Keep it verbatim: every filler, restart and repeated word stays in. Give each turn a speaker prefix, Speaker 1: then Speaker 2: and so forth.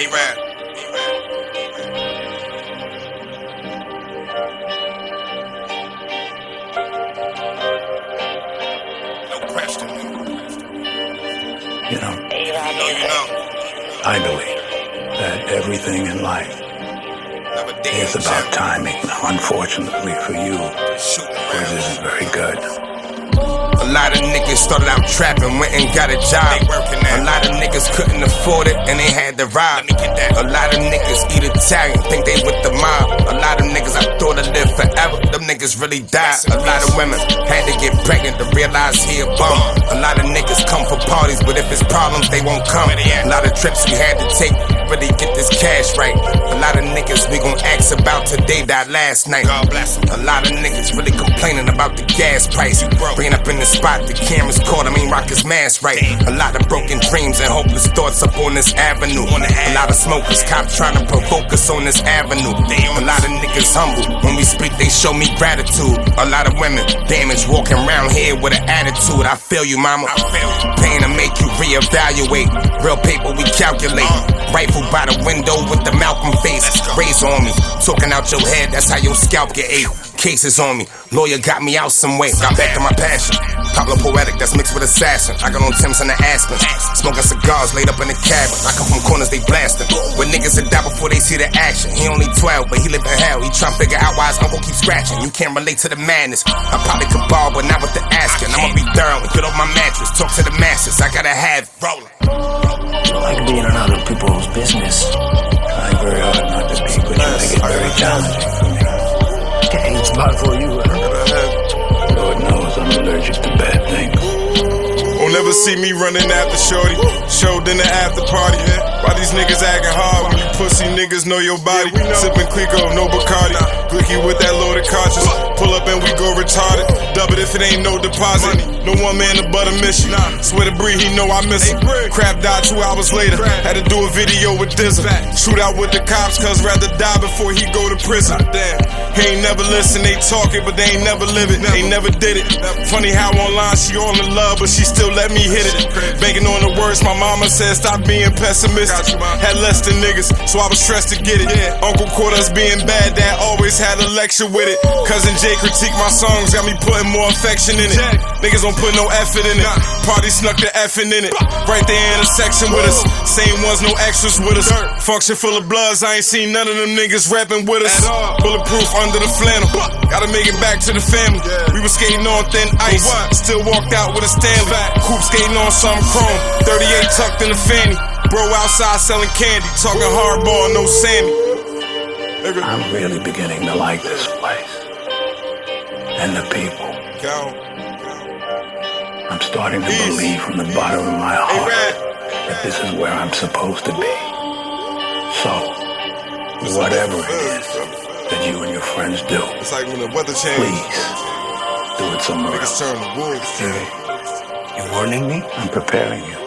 Speaker 1: A-Rap. No question.
Speaker 2: You know,
Speaker 1: You know, you know.
Speaker 2: I believe that everything in life
Speaker 1: Never did.
Speaker 2: is about timing. Now, unfortunately for you,
Speaker 1: Shooting
Speaker 2: yours
Speaker 1: around.
Speaker 2: isn't very good.
Speaker 3: A lot of niggas started out trapping, went and got a job.
Speaker 1: They working that.
Speaker 3: A lot of niggas couldn't afford it and they had to rob.
Speaker 1: Let me get that.
Speaker 3: A lot of niggas eat Italian, think they with the mob. A lot of niggas I thought I'd live forever, them niggas really died. A lot of women had to get pregnant to realize he a bum. A lot of niggas come for parties, but if it's problems, they won't come. A lot of trips we had to take, really get this cash right. A lot of niggas we gon' ask about today died last night.
Speaker 1: God bless 'em.
Speaker 3: A lot of niggas really complaining about the gas price. Bringing up in the spot, the cameras caught, I mean rock his mask right. A lot of broken dreams and hopeless thoughts up on this avenue. A lot of smokers, cops trying to provoke us on this avenue. A lot of niggas humble, when we speak they show me gratitude. A lot of women damaged walking around here with an attitude. I feel you mama,
Speaker 1: I feel you.
Speaker 3: pain to make you reevaluate. Real paper we calculate. Rifle by the window with the Malcolm face. Razor on me, talking out your head, that's how your scalp get ate. Cases on me, lawyer got me out some way. Got back to my passion. Pablo Poetic, that's mixed with assassin. I got on Tim's and the Aspens. Smoking cigars laid up in the cabin. I come from corners, they blasting. When niggas that die before they see the action. He only twelve, but he live in hell. He tryna figure out why his uncle keeps scratching. You can't relate to the madness. I probably could ball, but not with the asking. I'ma be thorough and get off my mattress. Talk to the masses, I gotta have it.
Speaker 1: Rolling.
Speaker 2: You like being in other people's business. Trying very hard not to be, but you make it very challenging for me. Get AIDS bad for you. Lord knows I'm allergic to bad things.
Speaker 4: Won't never see me running after shorty. Showed in the after party. Why these niggas acting hard when you pussy niggas know your body? Sipping Clico, no Bacardi. Glicky with that loaded cartridge. Pull up and we go retarded. Dub it if it ain't no deposit. No one man to butter miss you. Swear to breathe, he know I miss him. Crap died two hours later. Had to do a video with Dizzle. Shoot out with the cops, cause rather die before he go to prison. He ain't never listen, they talk it, but they ain't never live it. They never did it. Funny how online she all in love, but she still let me hit it. Banking on the words, my mama said stop being pessimistic. Had less than niggas, so I was stressed to get it. Uncle caught us being bad, dad always had a lecture with it. Cousin Jay critique my songs, got me putting more affection in it. Niggas don't put no effort in it. Party snuck the effing in it. Right there in the section with us. Same ones, no extras with us. Function full of bloods, I ain't seen none of them niggas rapping with us. Bulletproof under the flannel. Gotta make it back to the family. We was skating on thin ice. Still walked out with a Stanley. Coupe skating on some chrome. thirty-eight tucked in the fanny. Bro outside selling candy. Talking hardball, no Sammy.
Speaker 2: I'm really beginning to like this place. And the people. I'm starting to believe from the bottom of my heart that this is where I'm supposed to be. So, whatever it is that you and your friends do,
Speaker 4: It's like when the weather changes.
Speaker 2: please do it somewhere
Speaker 4: Niggas
Speaker 2: else.
Speaker 4: turn to wolves.
Speaker 2: You warning me? I'm preparing you.